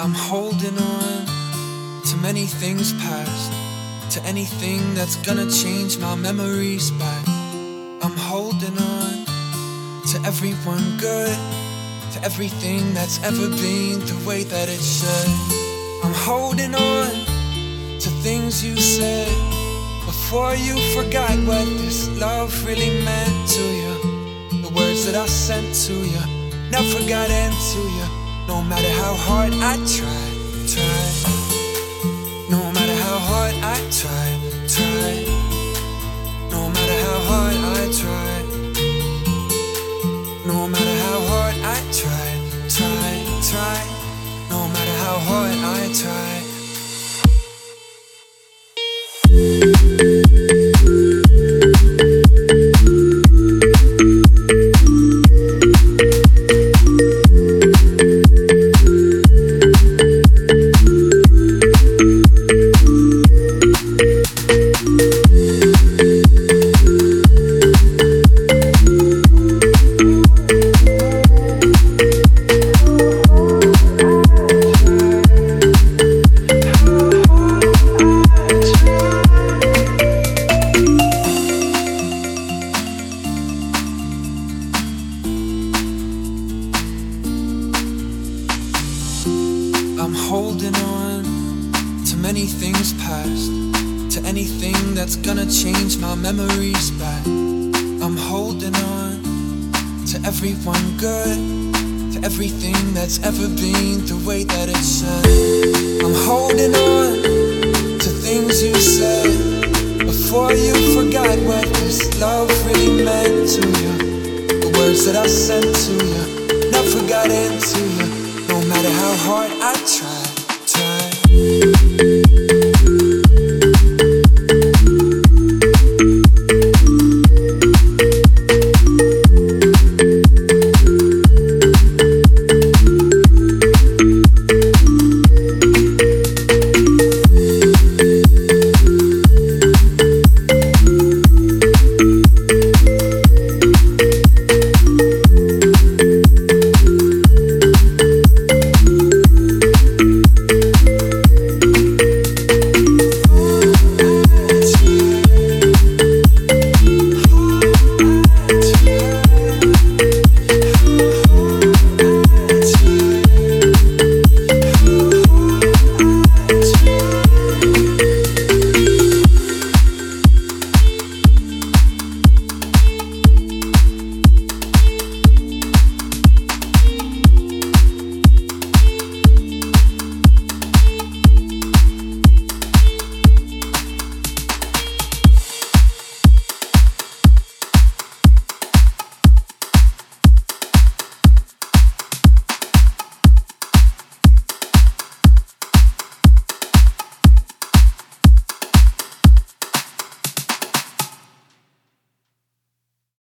I'm holding on to many things past, to anything that's gonna change my memories back. I'm holding on to everyone good, to everything that's ever been the way that it should. I'm holding on to things you said before you forgot what this love really meant to you. The words that I sent to you never got into you. No matter how hard I tried. No matter how hard I tried. No matter how hard I tried. No matter how hard I tried. No matter how hard I tried. I'm holding on to many things past, to anything that's gonna change my memories back. I'm holding on to everyone good, to everything that's ever been the way that it should. I'm holding on to things you said before you forgot what this love really meant to you. The words that I sent to you never got into you. No matter how hard I try.